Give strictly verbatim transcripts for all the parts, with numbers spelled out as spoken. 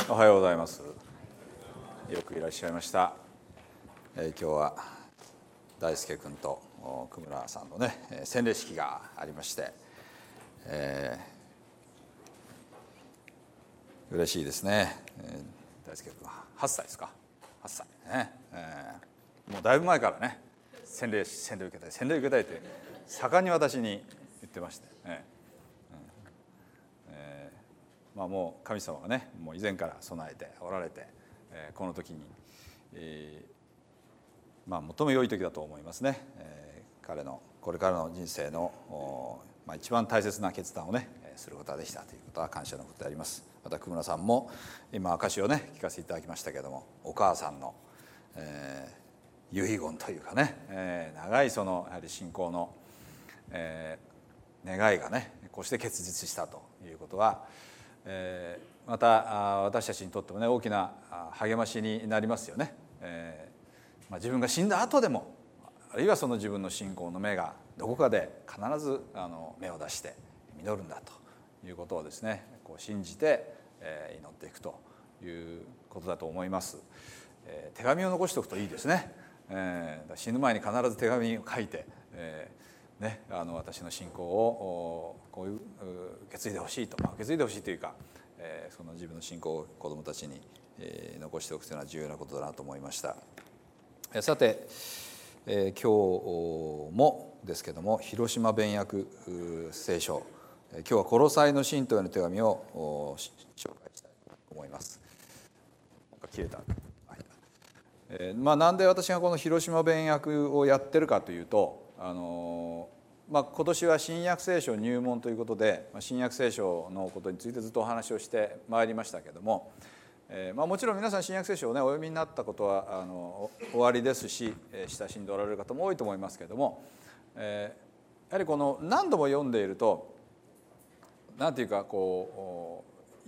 おはようございます。よくいらっしゃいました。えー、今日は大輔君と久村さんのね洗礼式がありまして、えー、嬉しいですね。えー、大輔君ははっさいですか。はっさいね、えー、もうだいぶ前からね洗礼洗礼受けたい洗礼受けたいって盛んに私に言ってまして、ねまあ、もう神様がねもう以前から備えておられて、えー、この時に、えー、まあ最も良い時だと思いますね、えー、彼のこれからの人生の、まあ、一番大切な決断をねすることができたということは感謝のことであります。また久村さんも今証をね聞かせていただきましたけれども、お母さんの、えー、遺言というかね、えー、長いそのやはり信仰の、えー、願いがねこうして結実したということは、えー、また私たちにとってもね大きな励ましになりますよね。えーまあ、自分が死んだ後でもあるいはその自分の信仰の芽がどこかで必ずあの芽を出して実るんだということをですねこう信じて、えー、祈っていくということだと思います。えー、手紙を残しておくといいですね。えー、死ぬ前に必ず手紙を書いて、えーね、あの私の信仰をこういう受け継いでほしいと、まあ、受け継いでほしいというか、えー、その自分の信仰を子どもたちに、えー、残しておくというのは重要なことだなと思いました。えー、さて、えー、今日もですけども広島弁訳聖書、えー、今日はコロサイの信徒への手紙を紹介したいと思います。なんか切れた、はい。えーまあ、なんで私がこの広島弁訳をやってるかというと、あのまあ、今年は新約聖書入門ということで新約聖書のことについてずっとお話をしてまいりましたけれども、えーまあ、もちろん皆さん新約聖書をねお読みになったことはあのおありですし、えー、親しんでおられる方も多いと思いますけれども、えー、やはりこの何度も読んでいるとなんていうかこう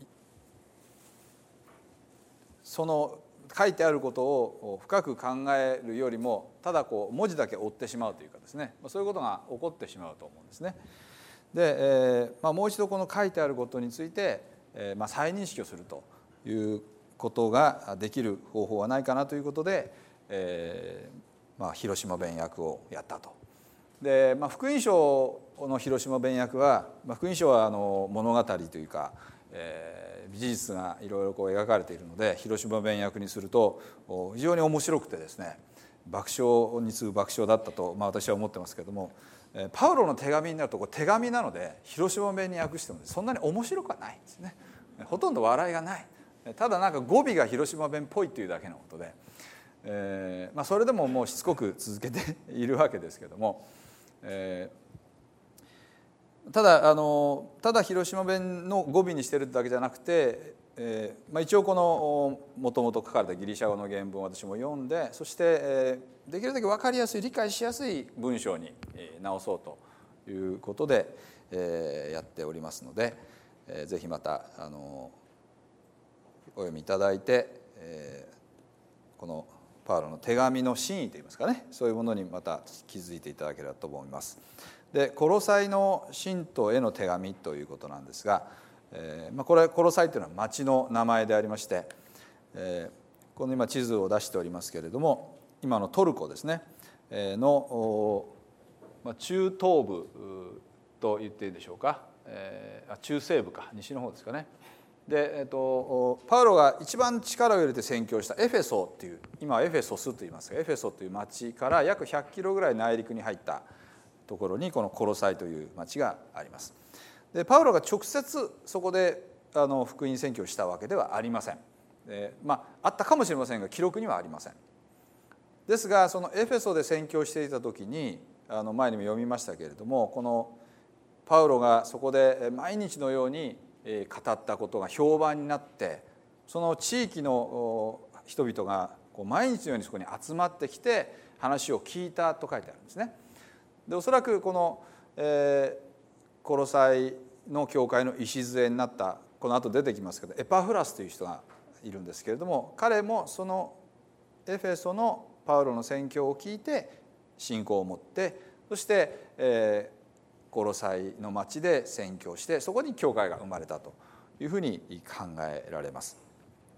その書いてあることを深く考えるよりもただこう文字だけ追ってしまうというかですね、そういうことが起こってしまうと思うんですね。で、えーまあ、もう一度この書いてあることについて、えーまあ、再認識をするということができる方法はないかなということで、えーまあ、広島弁訳をやったと。で、まあ、福音書の広島弁訳は、まあ、福音書はあの物語というか、えー事実がいろいろこう描かれているので広島弁訳にすると非常に面白くてですね爆笑に次ぐ爆笑だったと、まあ、私は思ってますけれども、パウロの手紙になるとこう手紙なので広島弁に訳してもそんなに面白くはないんですね。ほとんど笑いがない。ただなんか語尾が広島弁っぽいというだけのことで、えーまあ、それでももうしつこく続けているわけですけども、えーただあのただ広島弁の語尾にしてるだけじゃなくて、えーまあ、一応このもともと書かれたギリシャ語の原文を私も読んで、そして、えー、できるだけ分かりやすい理解しやすい文章に直そうということで、えー、やっておりますので、えー、ぜひまたあのお読みいただいて、えー、このパウロの手紙の真意といいますかね、そういうものにまた気づいていただければと思います。でコロサイの信徒への手紙ということなんですが、えーまあ、これコロサイというのは町の名前でありまして、えー、この今地図を出しておりますけれども今のトルコですねの、まあ、中東部と言っていいでしょうか、えー、中西部か西の方ですかね。で、えー、とパウロが一番力を入れて宣教したエフェソっていう今はエフェソスと言いますがエフェソという町から約ひゃくキロぐらい内陸に入ったところにこのコロサイという町があります。でパウロが直接そこであの福音宣教をしたわけではありません。でまああったかもしれませんが記録にはありません。ですがそのエフェソで宣教していた時にあの前にも読みましたけれども、このパウロがそこで毎日のように語ったことが評判になって、その地域の人々がこう毎日のようにそこに集まってきて話を聞いたと書いてあるんですね。でおそらくこの、えー、コロサイの教会の礎になったこの後出てきますけどエパフラスという人がいるんですけれども、彼もそのエフェソのパウロの宣教を聞いて信仰を持って、そして、えー、コロサイの町で宣教してそこに教会が生まれたというふうに考えられます。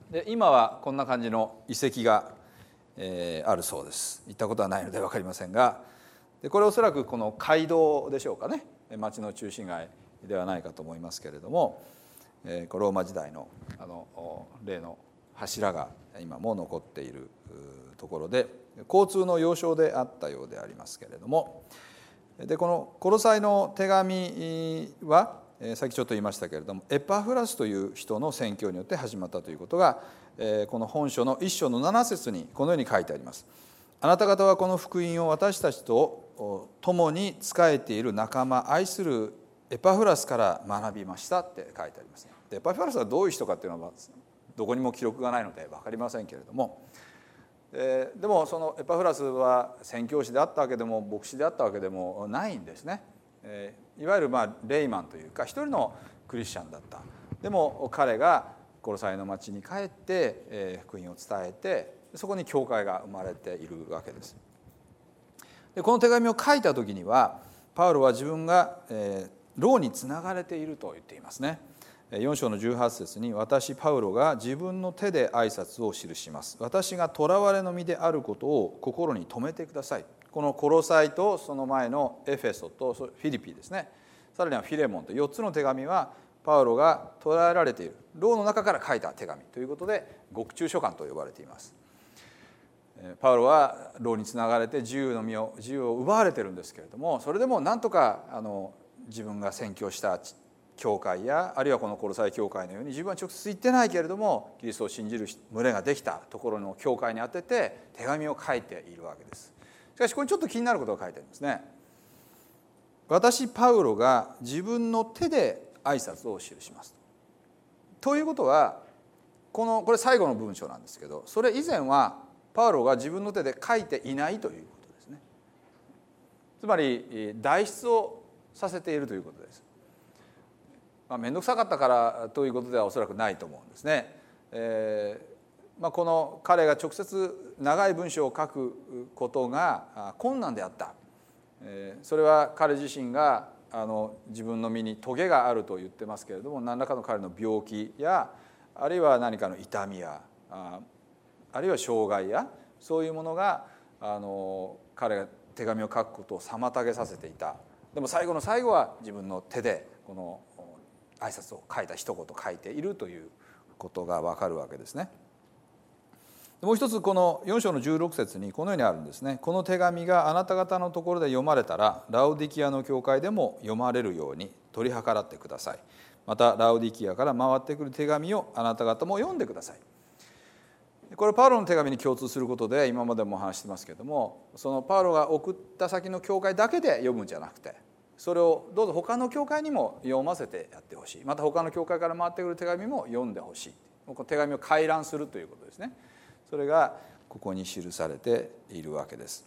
で今はこんな感じの遺跡が、えー、あるそうです。行ったことはないので分かりませんが、でこれおそらくこの街道でしょうかね、町の中心街ではないかと思いますけれども、えー、ローマ時代のあの例の柱が今も残っているところで、交通の要衝であったようでありますけれども、でこのコロサイの手紙はさっきちょっと言いましたけれども、エパフラスという人の宣教によって始まったということが、この本書の一章の七節にこのように書いてあります。あなた方はこの福音を私たちと共に仕えている仲間、愛するエパフラスから学びましたって書いてあります。でエパフラスはどういう人かっていうのはどこにも記録がないので分かりませんけれども、でもそのエパフラスは宣教師であったわけでも牧師であったわけでもないんですね。いわゆるまあレイマンというか一人のクリスチャンだった。でも彼がコロサイの町に帰って福音を伝えて、そこに教会が生まれているわけです。でこの手紙を書いた時にはパウロは自分が牢につながれていると言っていますね。よん章のじゅうはち節に、私パウロが自分の手で挨拶を記します。私が囚われの身であることを心に留めてください。このコロサイとその前のエフェソとフィリピですね、さらにはフィレモンとよっつの手紙はパウロが捕らえられている牢の中から書いた手紙ということで獄中書簡と呼ばれています。パウロは牢につながれて自由の身を自由を奪われているんですけれども、それでもなんとかあの自分が宣教した教会や、あるいはこのコロサイ教会のように自分は直接行ってないけれどもキリストを信じる群れができたところの教会に当てて手紙を書いているわけです。しかしここにちょっと気になることが書いてありますね。私パウロが自分の手で挨拶を記します。ということはこのこれ最後の文章なんですけど、それ以前はパウロが自分の手で書いていないということですね。つまり代筆をさせているということです。まあ、面倒くさかったからということではおそらくないと思うんですね。えーまあ、この彼が直接長い文章を書くことが困難であった。えー、それは彼自身があの自分の身にトゲがあると言ってますけれども、何らかの彼の病気やあるいは何かの痛みや あ, あるいは障害やそういうものがあの彼が手紙を書くことを妨げさせていた。でも最後の最後は自分の手でこの挨拶を書いた一言書いているということが分かるわけですね。もう一つこのよん章のじゅうろく節にこのようにあるんですね。この手紙があなた方のところで読まれたらラウディキアの教会でも読まれるように取り計らってください。またラウディキアから回ってくる手紙をあなた方も読んでください。これパウロの手紙に共通することで今までもお話してますけれども、そのパウロが送った先の教会だけで読むんじゃなくて、それをどうぞ他の教会にも読ませてやってほしい。また他の教会から回ってくる手紙も読んでほしい。この手紙を回覧するということですね。それがここに記されているわけです。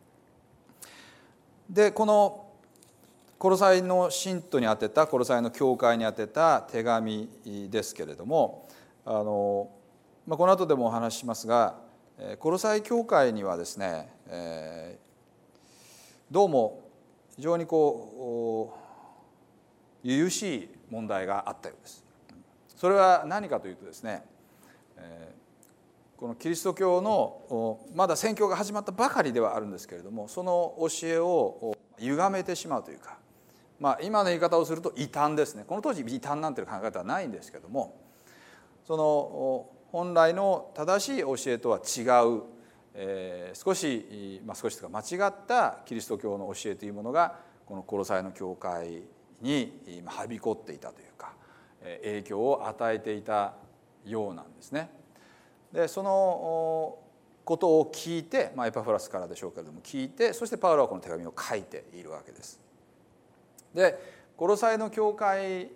でこのコロサイの信徒に宛てた、コロサイの教会に宛てた手紙ですけれども、あの、まあ、この後でもお話ししますが、コロサイ教会にはですね、えー、どうも非常にこう由々しい問題があったようです。それは何かというとですね、このキリスト教のまだ宣教が始まったばかりではあるんですけれども、その教えを歪めてしまうというか、まあ、今の言い方をすると異端ですね。この当時異端なんていう考え方はないんですけども、その本来の正しい教えとは違う、えー、少し、まあ、少しというか間違ったキリスト教の教えというものがこのコロサイの教会にはびこっていたというか、影響を与えていたようなんですね。でそのことを聞いて、まあ、エパフラスからでしょうけれども聞いて、そしてパウロはこの手紙を書いているわけです。でコロサイの教会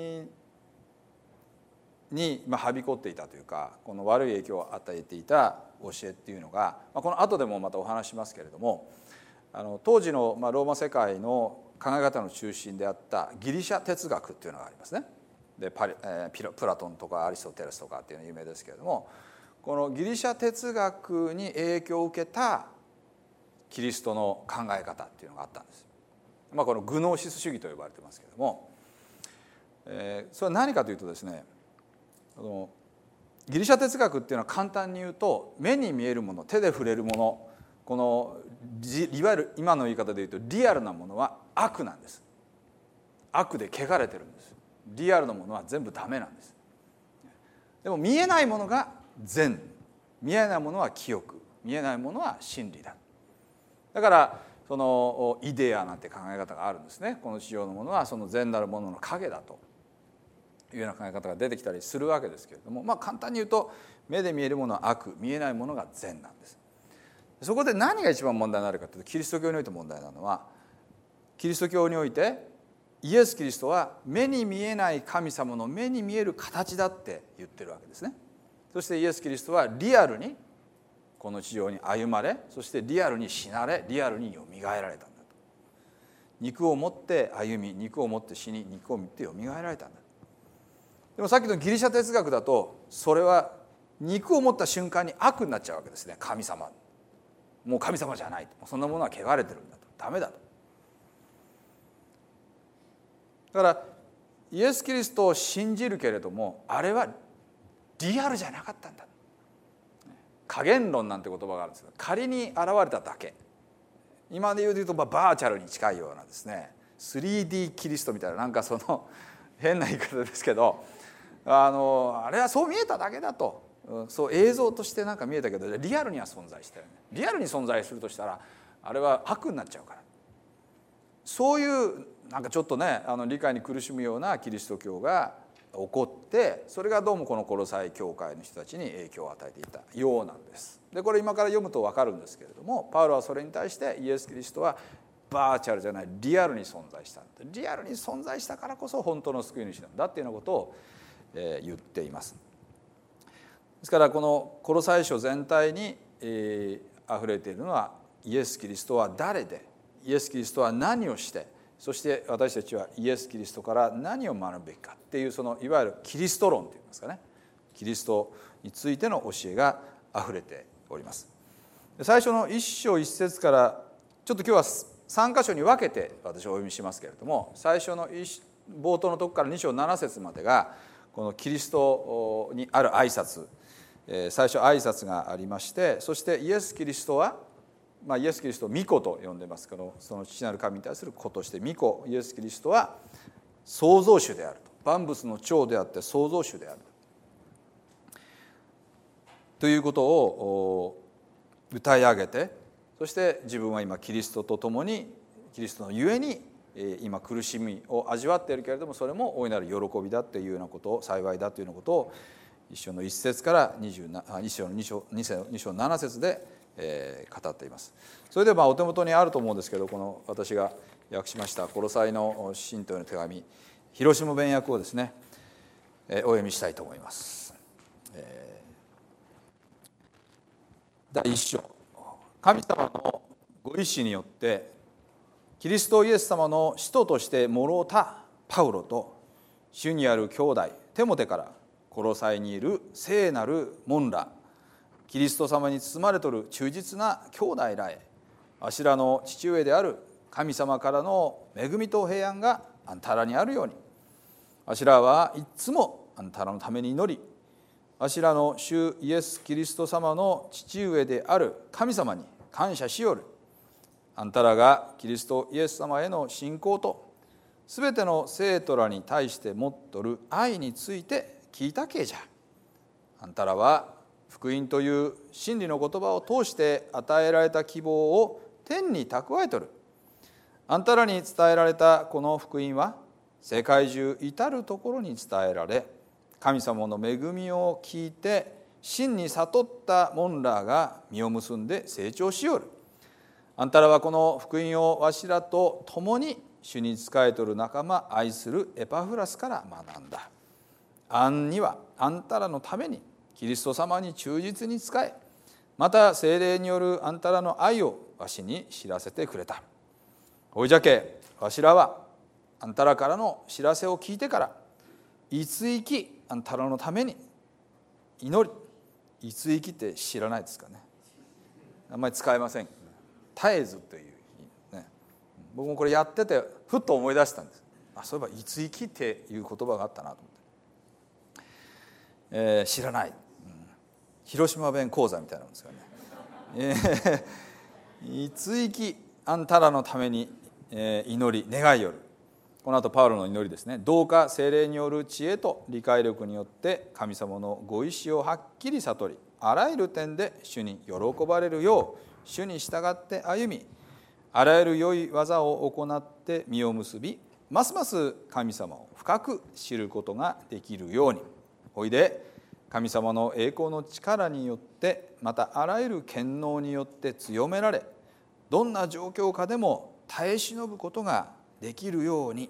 にはびこっていたというか、この悪い影響を与えていた教えっていうのが、この後でもまたお話しますけれども、あの当時のローマ世界の考え方の中心であったギリシャ哲学っていうのがありますね。でパリ、えー、プラトンとかアリストテレスとかっていうのは有名ですけれども、このギリシャ哲学に影響を受けたキリストの考え方っていうのがあったんです。まあ、このグノーシス主義と呼ばれてますけれども、えー、それは何かというとですね、あのギリシャ哲学っていうのは簡単に言うと、目に見えるもの、手で触れるもの、このいわゆる今の言い方で言うとリアルなものは悪なんです。悪で汚れてるんです。リアルなものは全部ダメなんです。でも見えないものが善、見えないものは清く、見えないものは真理だ。だからそのイデアなんて考え方があるんですね。この地上のものはその善なるものの影だというような考え方が出てきたりするわけですけれども、まあ簡単に言うと目で見えるものは悪、見えないものが善なんです。そこで何が一番問題になるかというと、キリスト教において問題なのは、キリスト教においてイエス・キリストは目に見えない神様の目に見える形だって言ってるわけですね。そしてイエス・キリストはリアルにこの地上に歩まれ、そしてリアルに死なれ、リアルによみがえられたんだと。肉を持って歩み、肉を持って死に、肉を持ってよみがえられたんだ。でもさっきのギリシャ哲学だと、それは肉を持った瞬間に悪になっちゃうわけですね。神様、もう神様じゃない、そんなものは汚れてるんだと、ダメだと。だからイエス・キリストを信じるけれども、あれはリアルじゃなかったんだ。加減論なんて言葉があるんですけど、仮に現れただけ、今で言うとバーチャルに近いようなですね スリーディー キリストみたいな、なんかその変な言い方ですけど、あのあれはそう見えただけだと、そう映像としてなんか見えたけどリアルには存在してる、ね、リアルに存在するとしたらあれは悪になっちゃうから、そういうなんかちょっとねあの理解に苦しむようなキリスト教が起こって、それがどうもこのコロサイ教会の人たちに影響を与えていたようなんです。でこれ今から読むと分かるんですけれども、パウロはそれに対してイエス・キリストはバーチャルじゃないリアルに存在した、リアルに存在したからこそ本当の救い主なんだっていうようなことを、えー、言っています。ですからこのコロサイ書全体に、えー、あふれているのは、イエス・キリストは誰で、イエス・キリストは何をして、そして私たちはイエス・キリストから何を学ぶべきかっていう、そのいわゆるキリスト論といいますかね、キリストについての教えがあふれております。最初の一章一節からちょっと今日はさん箇所に分けて私はお読みしますけれども、最初の冒頭のとこからに章なな節までがこのキリストにある挨拶、最初挨拶がありまして、そしてイエス・キリストはまあ、イエス・キリストを御子と呼んでますけど、その父なる神に対する子として御子イエス・キリストは創造主であると、万物の長であって創造主であるということを歌い上げて、そして自分は今キリストと共に、キリストのゆえに今苦しみを味わっているけれども、それも大いなる喜びだというようなことを、幸いだというようなことを一章の一節から二章の二章二章の七節でえー、語っています。それでまあお手元にあると思うんですけど、この私が訳しましたコロサイの信徒への手紙、広島弁訳をですね、えー、お読みしたいと思います。えー、第一章、神様のご意志によってキリストイエス様の使徒としてもろうたパウロと、主にある兄弟テモテからコロサイにいる聖なる門ら、キリスト様に包まれとる忠実な兄弟らへ、あしらの父上である神様からの恵みと平安があんたらにあるように、あしらはいつもあんたらのために祈り、あしらの主イエス・キリスト様の父上である神様に感謝しよる。あんたらがキリストイエス様への信仰とすべての生徒らに対して持っとる愛について聞いたけじゃ。あんたらは福音という真理の言葉を通して与えられた希望を天に蓄えとる。あんたらに伝えられたこの福音は世界中至るところに伝えられ、神様の恵みを聞いて真に悟った門らが実を結んで成長しよる。あんたらはこの福音をわしらと共に主に仕えとる仲間、愛するエパフラスから学んだ。あんにはあんたらのためにキリスト様に忠実に仕え、また聖霊によるあんたらの愛をわしに知らせてくれた。おいじゃけわしらはあんたらからの知らせを聞いてからいつ生きあんたらのために祈り、いつ生きって知らないですかね。あんまり使えません。絶えずという、ね、僕もこれやっててふっと思い出したんです。あ、そういえばいつ生きっていう言葉があったなと思って、えー、知らない。 広島弁講座みたいなんですからね、えー、いついきあんたらのために、えー、祈り願いよる。この後パウロの祈りですね。どうか聖霊による知恵と理解力によって神様のご意志をはっきり悟り、あらゆる点で主に喜ばれるよう主に従って歩み、あらゆる良い技を行って実を結び、ますます神様を深く知ることができるように。おいで神様の栄光の力によって、またあらゆる権能によって強められ、どんな状況下でも耐え忍ぶことができるように。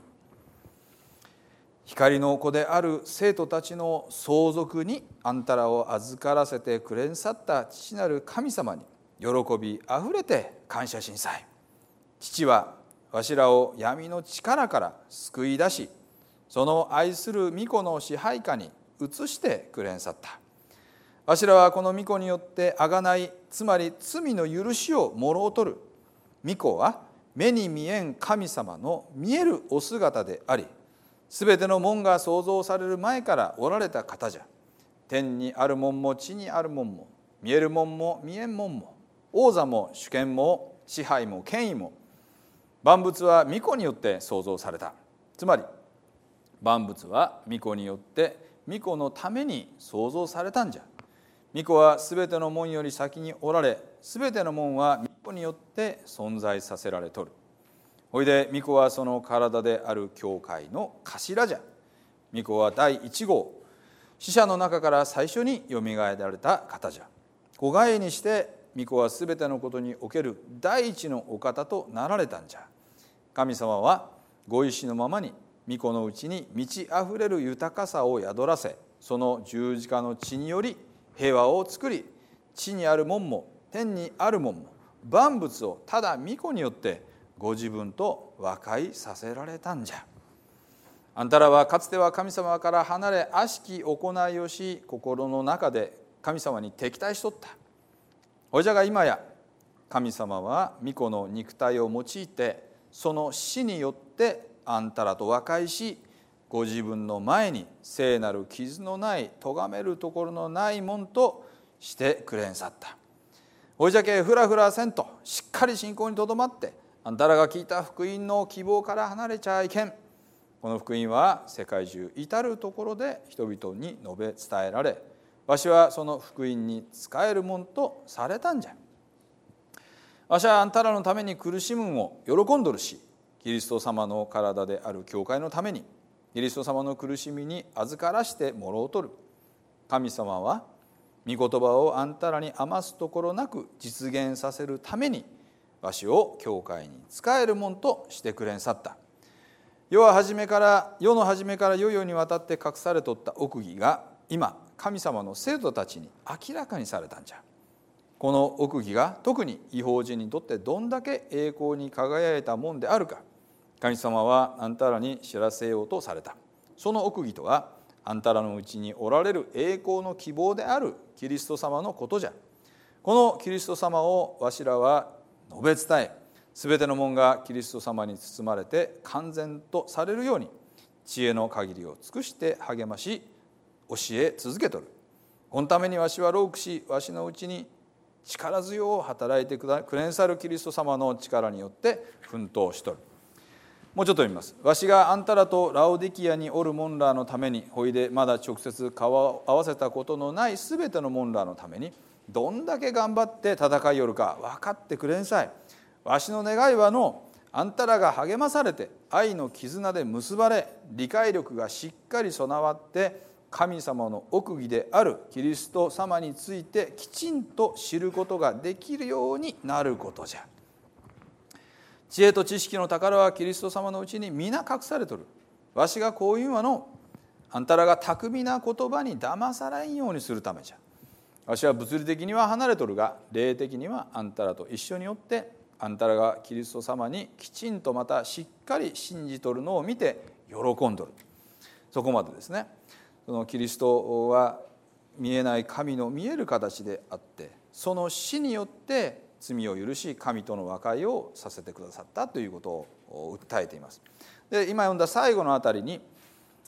光の子である生徒たちの相続にあんたらを預からせてくれんさった父なる神様に喜びあふれて感謝しんさい。父はわしらを闇の力から救い出し、その愛する御子の支配下に移してくれんさった。わしらはこの御子によって贖い、つまり罪の許しをもろうとる。御子は目に見えん神様の見えるお姿であり、すべてのもんが創造される前からおられた方じゃ。天にあるもんも地にあるもんも、見えるもんも見えんもんも、王座も主権も支配も権威も、万物は御子によって創造された。つまり万物は御子によって御子のために創造されたんじゃ。御子はすべてのもんより先におられ、すべてのもんは御子によって存在させられとる。おいで御子はその体である教会の頭じゃ。御子は第一号、死者の中から最初によみがえられた方じゃ。子飼いにして御子はすべてのことにおける第一のお方となられたんじゃ。神様はご意志のままに御子のうちに満ちあふれる豊かさを宿らせ、その十字架の血により平和を作り、地にあるもんも天にあるもんも万物をただ御子によってご自分と和解させられたんじゃ。あんたらはかつては神様から離れ悪しき行いをし、心の中で神様に敵対しとった。おじゃが今や神様は御子の肉体を用いて、その死によってあんたらと和解し、ご自分の前に聖なる傷のない咎めるところのないもんとしてくれんさった。おじゃけふらふらせんとしっかり信仰にとどまって、あんたらが聞いた福音の希望から離れちゃいけん。この福音は世界中至るところで人々に述べ伝えられ、わしはその福音に仕えるもんとされたんじゃ。わしはあんたらのために苦しむんを喜んどるし、キリスト様の体である教会のためにキリスト様の苦しみに預からしてもろうとる。神様は御言葉をあんたらに余すところなく実現させるために、わしを教会に仕えるもんとしてくれんさった。世は初めから世の初めから世々にわたって隠されとった奥義が、今神様の生徒たちに明らかにされたんじゃ。この奥義が特に異邦人にとってどんだけ栄光に輝いたもんであるか、神様はあんたらに知らせようとされた。その奥義とは、あんたらのうちにおられる栄光の希望であるキリスト様のことじゃ。このキリスト様をわしらは述べ伝え、すべてのもんがキリスト様に包まれて完全とされるように、知恵の限りを尽くして励まし教え続けとる。このためにわしは労苦し、わしのうちに力強を働いてくれんさるキリスト様の力によって奮闘しとる。もうちょっと読みます。わしがあんたらとラオディキアにおるモンラーのために、ほいでまだ直接顔を合わせたことのないすべてのモンラーのために、どんだけ頑張って戦いよるか分かってくれんさい。わしの願いはの、あんたらが励まされて愛の絆で結ばれ、理解力がしっかり備わって神様の奥義であるキリスト様についてきちんと知ることができるようになることじゃ。知恵と知識の宝はキリスト様のうちに皆隠されとる。わしがこういうのの、あんたらが巧みな言葉に騙されんようにするためじゃ。わしは物理的には離れとるが、霊的にはあんたらと一緒によって、あんたらがキリスト様にきちんとまたしっかり信じとるのを見て喜んどる。そこまでですね。そのキリストは見えない神の見える形であって、その死によって罪を許し神との和解をさせてくださったということを訴えています。で、今読んだ最後のあたりに、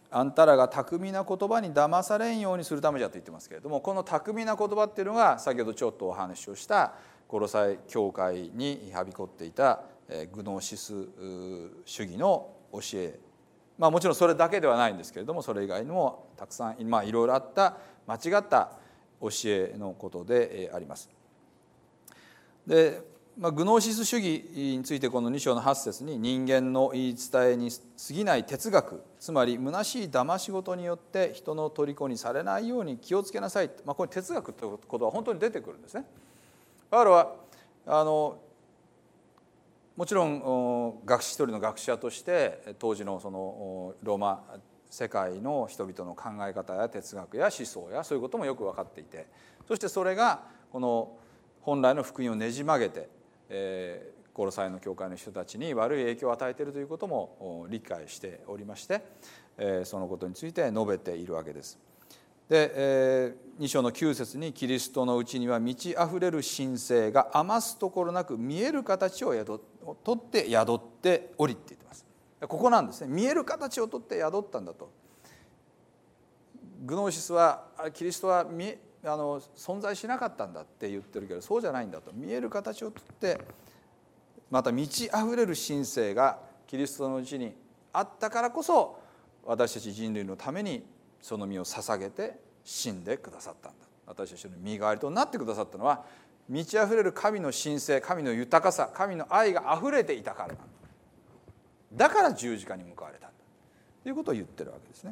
あんたらが巧みな言葉に騙されんようにするためじゃと言ってますけれども、この巧みな言葉っていうのが先ほどちょっとお話をしたコロサイ教会にはびこっていたグノーシス主義の教え、まあもちろんそれだけではないんですけれども、それ以外にもたくさん、まあ、いろいろあった間違った教えのことであります。で、まあ、グノーシス主義についてこのに章のはち節に、人間の言い伝えに過ぎない哲学、つまり虚しい騙し事によって人の虜にされないように気をつけなさい、まあ、これ哲学ということは本当に出てくるんですね。パウロはあのもちろん学士一人の学者として当時のそのローマ世界の人々の考え方や哲学や思想やそういうこともよく分かっていて、そしてそれがこの本来の福音をねじ曲げて、えー、コロサイの教会の人たちに悪い影響を与えているということも理解しておりまして、えー、そのことについて述べているわけです。で、えー、に章のきゅう節に、キリストのうちには満ちあふれる神聖が余すところなく見える形を宿とって宿っておりって言ってます。ここなんですね。見える形をとって宿ったんだと。グノーシスはキリストは見あの存在しなかったんだって言ってるけど、そうじゃないんだと。見える形をとって、また満ちあふれる神聖がキリストのうちにあったからこそ、私たち人類のためにその身を捧げて死んでくださったんだ。私たちの身代わりとなってくださったのは、満ちあふれる神の神聖、神の豊かさ、神の愛があふれていたからなんだ。だから十字架に向かわれたんだということを言ってるわけですね。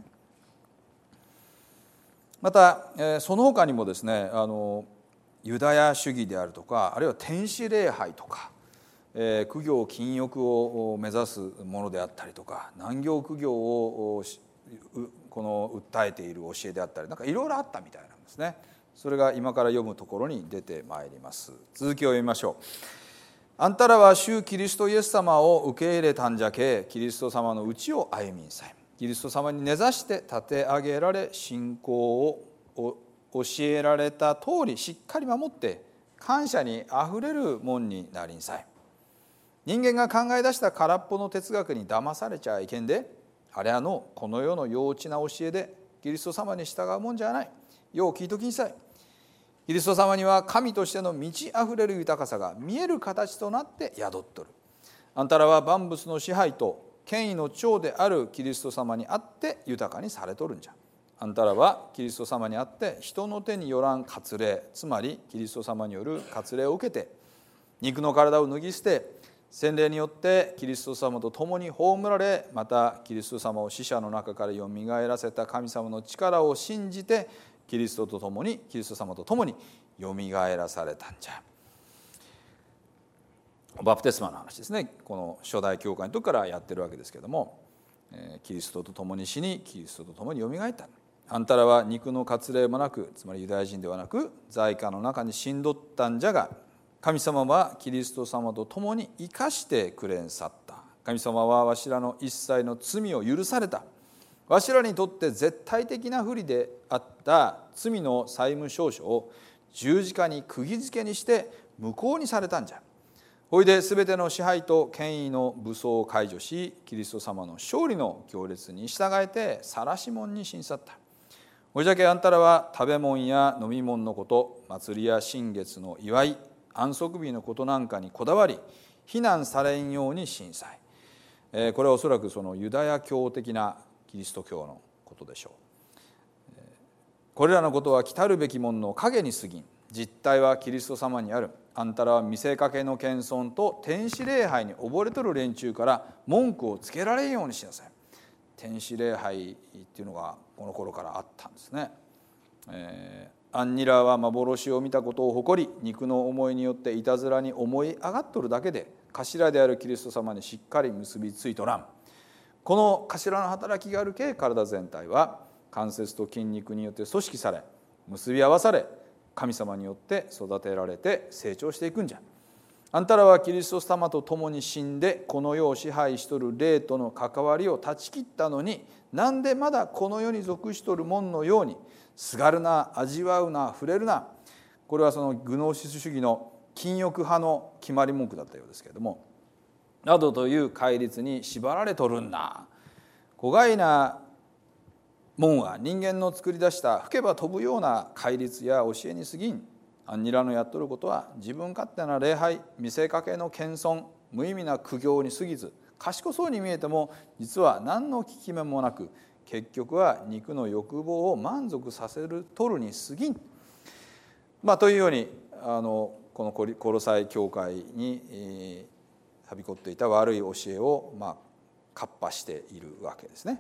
またその他にもですね、あのユダヤ主義であるとか、あるいは天使礼拝とか、えー、苦行禁欲を目指すものであったりとか、難行苦行をこの訴えている教えであったり、なんかいろいろあったみたいなんですね。それが今から読むところに出てまいります。続きを読みましょう。あんたらは主キリストイエス様を受け入れたんじゃけ、キリスト様のうちを歩みんさい。キリスト様に根ざして立て上げられ、信仰を教えられた通りしっかり守って、感謝にあふれるもんになりんさい。人間が考え出した空っぽの哲学に騙されちゃいけんで、あれはのこの世の幼稚な教えでキリスト様に従うもんじゃない。よう聞いときんさい。キリスト様には神としての満ちあふれる豊かさが見える形となって宿っとる。あんたらは万物の支配と権威の長であるキリスト様にあって豊かにされとるんじゃ。あんたらはキリスト様にあって人の手によらん割礼、つまりキリスト様による割礼を受けて、肉の体を脱ぎ捨て、洗礼によってキリスト様と共に葬られ、またキリスト様を死者の中からよみがえらせた神様の力を信じて、キリストと共にキリスト様と共によみがえらされたんじゃ。バプテスマの話ですね。この初代教会の時からやってるわけですけども、キリストと共に死に、キリストと共によみがえった。あんたらは肉の割礼もなく、つまりユダヤ人ではなく罪禍の中に死んどったんじゃが、神様はキリスト様と共に生かしてくれんさった。神様はわしらの一切の罪を許された。わしらにとって絶対的な不利であった罪の債務証書を十字架に釘付けにして無効にされたんじゃ。ほいで全ての支配と権威の武装を解除し、キリスト様の勝利の行列に従えて晒し者にしんさった。ほいじゃけあんたらは食べ物や飲み物のこと、祭りや新月の祝い、安息日のことなんかにこだわり、非難されんようにしんさい。えー、これはおそらくそのユダヤ教的なキリスト教のことでしょう。これらのことは来たるべきものの影に過ぎん。実態はキリスト様にある。あんたらは見せかけの謙遜と天使礼拝に溺れとる連中から文句をつけられんようにしなさい。天使礼拝っていうのがこの頃からあったんですね。えー、アンニラは幻を見たことを誇り、肉の思いによっていたずらに思い上がっとるだけで、頭であるキリスト様にしっかり結びついとらん。この頭の働きがあるけ、体全体は関節と筋肉によって組織され、結び合わされ、神様によって育てられて成長していくんじゃ。あんたらはキリスト様と共に死んで、この世を支配しとる霊との関わりを断ち切ったのに、なんでまだこの世に属しとるもんのようにすがるな、味わうな、触れるな。これはそのグノーシス主義の禁欲派の決まり文句だったようですけれども、などという戒律に縛られとるんだ。子飼いな門は人間の作り出した吹けば飛ぶような戒律や教えに過ぎん。アンニラのやっとることは自分勝手な礼拝、見せかけの謙遜、無意味な苦行に過ぎず、賢そうに見えても実は何の効き目もなく、結局は肉の欲望を満足させる取るに過ぎん。まあ、というようにあのこのコロサイ教会に、えー、はびこっていた悪い教えを、まあ、カッパしているわけですね。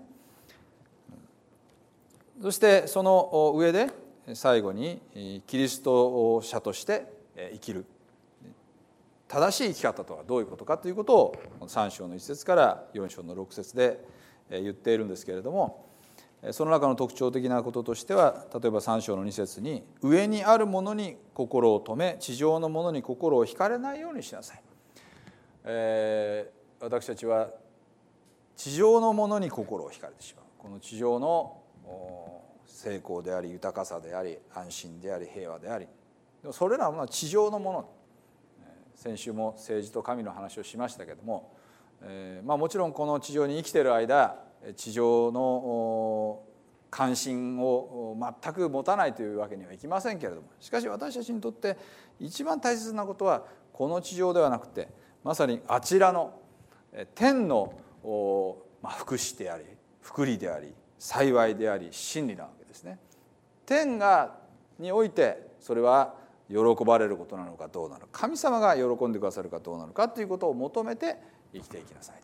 そしてその上で最後にキリスト者として生きる正しい生き方とはどういうことかということをさん章のいち節からよん章のろく節で言っているんですけれども、その中の特徴的なこととしては、例えばさん章のに節に上にあるものに心を留め地上のものに心を惹かれないようにしなさい。えー、私たちは地上のものに心を惹かれてしまう。この地上の成功であり豊かさであり安心であり平和であり、それらは地上のもの。先週も政治と神の話をしましたけれども、えーまあ、もちろんこの地上に生きている間地上の関心を全く持たないというわけにはいきませんけれども、しかし私たちにとって一番大切なことはこの地上ではなくて、まさにあちらの天の福祉であり福利であり幸いであり真理なわけですね。天がにおいてそれは喜ばれることなのかどうなのか、神様が喜んでくださるかどうなのかということを求めて生きていきなさい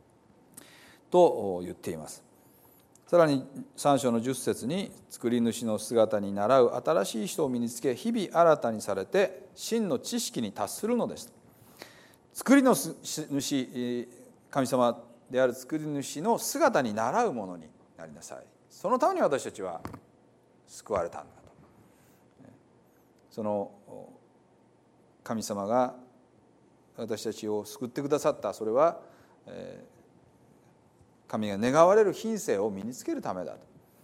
と言っています。さらにさん章のじゅっ節に作り主の姿に倣う新しい人を身につけ日々新たにされて真の知識に達するのです。作り主神様である作り主の姿に倣うものになりなさい。そのために私たちは救われたんだと。その神様が私たちを救ってくださった、それは神が願われる品性を身につけるためだと、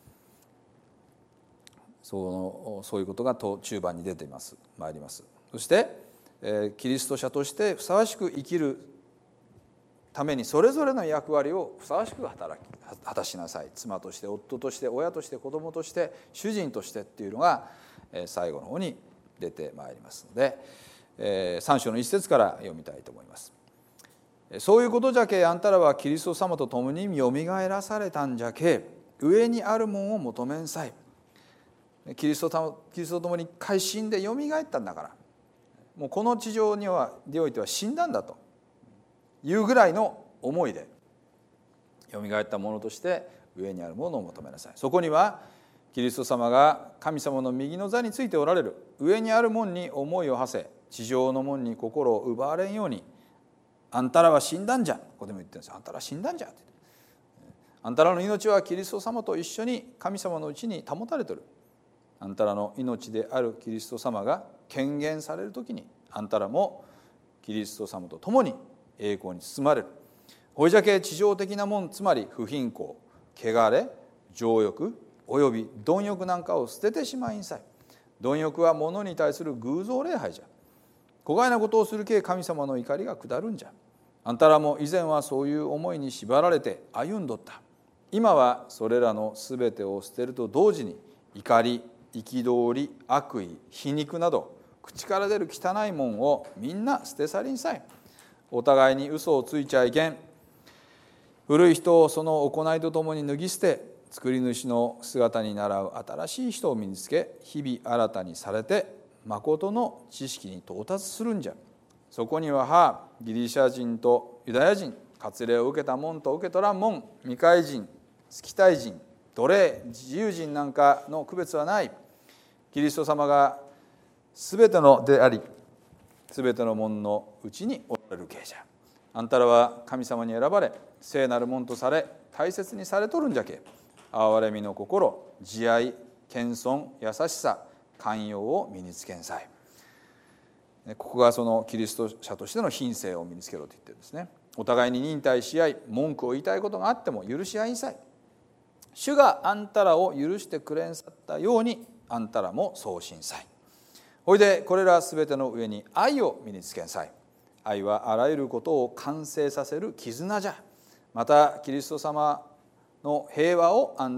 そのそういうことが中盤に出ています参ります。そしてキリスト者としてふさわしく生きるためにそれぞれの役割をふさわしく働き果たしなさい。妻として夫として親として子供として主人としてっていうのが最後の方に出てまいりますので、さん章のいち節から読みたいと思います。そういうことじゃけあんたらはキリスト様と共によみがえらされたんじゃけ上にあるもんを求めんさい。キリストとキリストと共に一回死んでよみがえったんだから、もうこの地上にはにおいては死んだんだというぐらいの思いでよみがえったものとして上にあるものを求めなさい。そこにはキリスト様が神様の右の座についておられる。上にあるもんに思いを馳せ地上のもんに心を奪われんように、あんたらは死んだんじゃ、ここでも言ってるんです。あんたらは死んだんじゃって、あんたらの命はキリスト様と一緒に神様のうちに保たれている。あんたらの命であるキリスト様が権限される時にあんたらもキリスト様と共に栄光に包まれる。ほいじゃけ地上的なもん、つまり不貧困、汚れ、情欲および貪欲なんかを捨ててしまいんさい。貪欲は物に対する偶像礼拝じゃ。小害なことをするけ神様の怒りが下るんじゃ。あんたらも以前はそういう思いに縛られて歩んどった。今はそれらのすべてを捨てると同時に怒り、憤り、悪意、皮肉など口から出る汚いもんをみんな捨て去りんさい。お互いに嘘をついちゃいけん。古い人をその行いとともに脱ぎ捨て、作り主の姿に倣う新しい人を身につけ、日々新たにされて誠の知識に到達するんじゃ。そこにははギリシャ人とユダヤ人、割礼を受けた門と受け取らん門、未開人、スキタイ人、奴隷、自由人なんかの区別はない。キリスト様がすべてのであり、すべての門のうちにおられる形じゃ。あんたらは神様に選ばれ、聖なる門とされ、大切にされとるんじゃけ。憐れみの心、慈愛、謙遜、優しさ、寛容を身につけんさい。ここがそのキリスト者としての品性を身につけろと言ってるんですね。お互いに忍耐し合い、文句を言いたいことがあっても許し合いんさい。主があんたらを許してくれんさったように、あんたらもそうしんさい。ほいでこれらすべての上に愛を身につけんさい。愛はあらゆることを完成させる絆じゃ。またキリスト様の平和を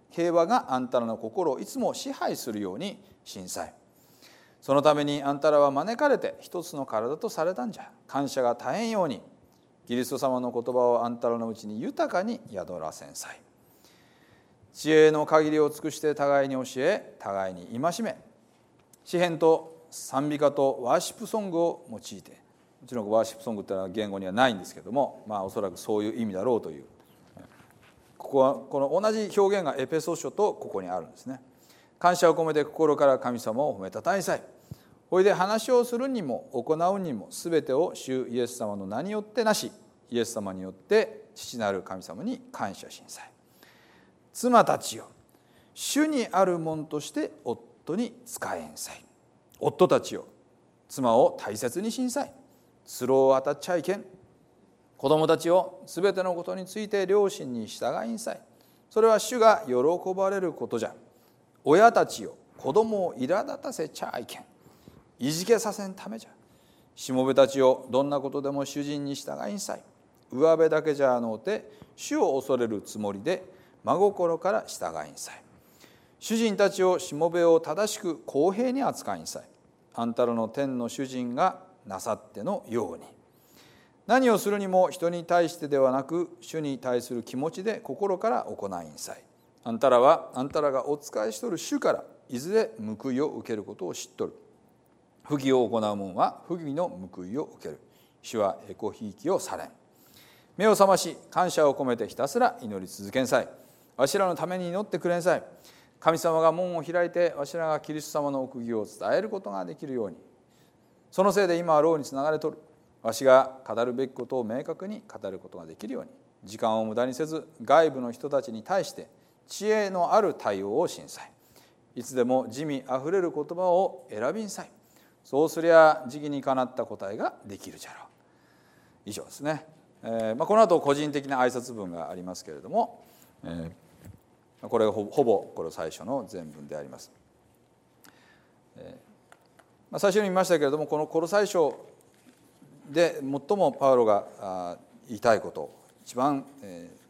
平和があんたらの心をいつも支配するようにしんさい。そのためにあんたらは招かれて一つの体とされたんじゃ。感謝が絶えんようにキリスト様の言葉をあんたらのうちに豊かに宿らせんさい。知恵の限りを尽くして互いに教え、互いに戒め、詩編と賛美歌とワーシップソングを用いて、もちろんワーシップソングってのは言語にはないんですけども、まあおそらくそういう意味だろうという、ここはこの同じ表現がエペソ書とここにあるんですね。感謝を込めて心から神様を褒めたたえさい。これで話をするにも行うにも全てを主イエス様の名によってなし、イエス様によって父なる神様に感謝しんさい。妻たちよ、主にあるもんとして夫に仕えんさい。夫たちよ、妻を大切にしんさい。つろを当たっちゃいけん。子供たちをすべてのことについて両親に従いんさい。それは主が喜ばれることじゃ。親たちよ、子供を苛立たせちゃいけん。いじけさせんためじゃ。しもべたちよ、どんなことでも主人に従いんさい。上辺だけじゃのうて主を恐れるつもりで真心から従いんさい。主人たちをしもべを正しく公平に扱いんさい。あんたらの天の主人がなさってのように。何をするにも人に対してではなく主に対する気持ちで心から行いんさい。あんたらはあんたらがお仕えしとる主からいずれ報いを受けることを知っとる。不義を行う者は不義の報いを受ける。主はえこひいきをされん。目を覚まし感謝を込めてひたすら祈り続けんさい。わしらのために祈ってくれんさい。神様が門を開いてわしらがキリスト様の奥義を伝えることができるように。そのせいで今は牢につながれとる。わしが語るべきことを明確に語ることができるように。時間を無駄にせず外部の人たちに対して知恵のある対応をしんさい。いつでも慈味あふれる言葉を選びんさい。そうすりゃ時期にかなった答えができるじゃろう。以上ですね。えーまあ、この後個人的な挨拶文がありますけれども、えー、これがほぼこれ最初の全文であります。えーまあ、最初に言いましたけれども、このコロサイ書で最もパウロが言いたいこと、一番、えー、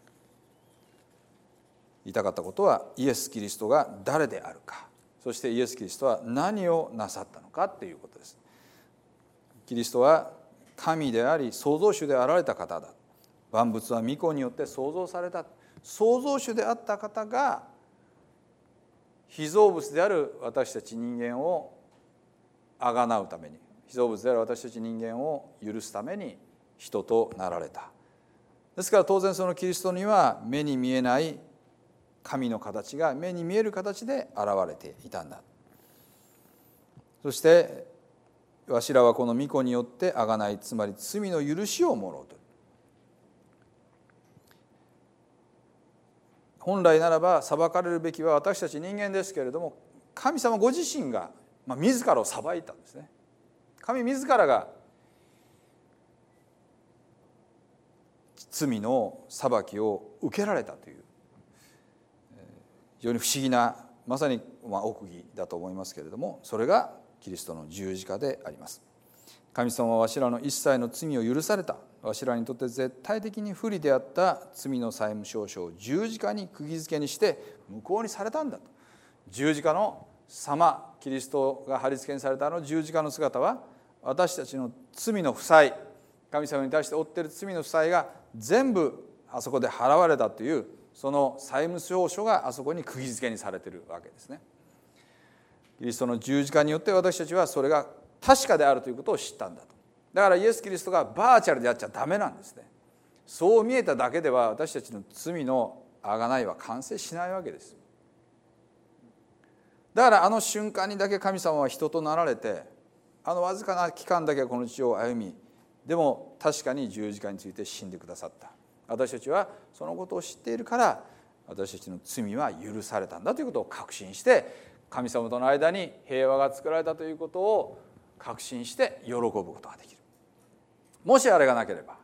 言いたかったことはイエス・キリストが誰であるか、そしてイエス・キリストは何をなさったのかということです。キリストは神であり創造主であられた方だ。万物は御子によって創造された。創造主であった方が被造物である私たち人間をあがなうために、被造物である私たち人間を許すために人となられた。ですから当然そのキリストには目に見えない神の形が目に見える形で現れていたんだ。そしてわしらはこの御子によって贖い、つまり罪の許しをもろうと。本来ならば裁かれるべきは私たち人間ですけれども、神様ご自身が、まあ、自らを裁いたんですね。神自らが罪の裁きを受けられたという非常に不思議な、まさにまあ奥義だと思いますけれども、それがキリストの十字架であります。神様はわしらの一切の罪を許された。わしらにとって絶対的に不利であった罪の債務証書を十字架に釘付けにして無効にされたんだと。十字架の様、キリストが貼り付けにされたあの十字架の姿は、私たちの罪の負債、神様に対して負っている罪の負債が全部あそこで払われたという、その債務証書があそこに釘付けにされているわけですね。キリストの十字架によって私たちはそれが確かであるということを知ったんだと。だからイエス・キリストがバーチャルであっちゃダメなんですね。そう見えただけでは私たちの罪の贖いは完成しないわけです。だからあの瞬間にだけ神様は人となられて、あのわずかな期間だけこの地を歩み、でも確かに十字架について死んでくださった。私たちはそのことを知っているから、私たちの罪は許されたんだということを確信して、神様との間に平和が作られたということを確信して喜ぶことができる。もしあれがなければ、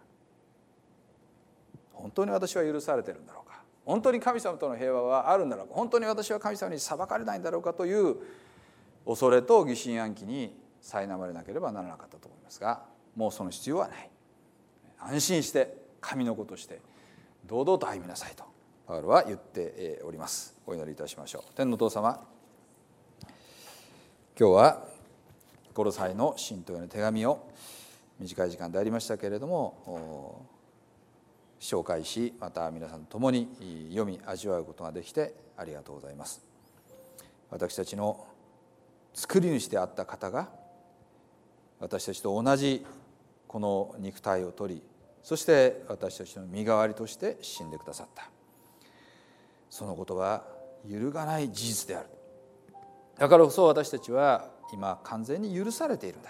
本当に私は許されているんだろうか、本当に神様との平和はあるんだろうか、本当に私は神様に裁かれないんだろうかという恐れと疑心暗鬼に苛まれなければならなかったと思いますが、もうその必要はない。安心して神の子として堂々と歩みなさいとパウロは言っております。お祈りいたしましょう。天のお父様、今日はコロサイの信徒への手紙を短い時間でありましたけれども紹介し、また皆さんと共に読み味わうことができてありがとうございます。私たちの作り主であった方が私たちと同じこの肉体を取り、そして私たちの身代わりとして死んでくださった。そのことは揺るがない事実である。だからこそ私たちは今完全に許されているんだ。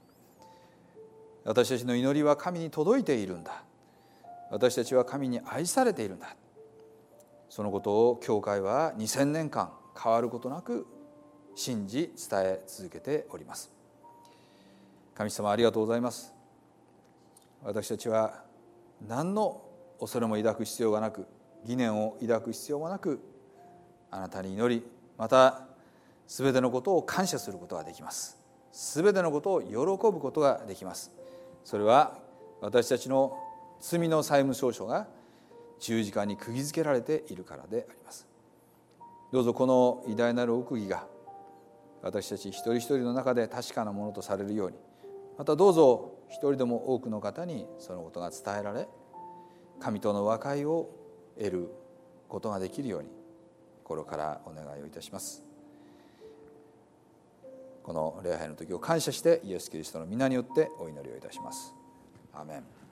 私たちの祈りは神に届いているんだ。私たちは神に愛されているんだ。そのことを教会はにせんねんかん変わることなく信じ伝え続けております。神様ありがとうございます。私たちは何の恐れも抱く必要がなく、疑念を抱く必要もなく、あなたに祈り、またすべてのことを感謝することができます。すべてのことを喜ぶことができます。それは私たちの罪の債務証書が十字架に釘付けられているからであります。どうぞこの偉大なる奥義が私たち一人一人の中で確かなものとされるように、またどうぞ一人でも多くの方にそのことが伝えられ、神との和解を得ることができるように心からお願いをいたします。この礼拝の時を感謝してイエス・キリストの皆によってお祈りをいたします。アーメン。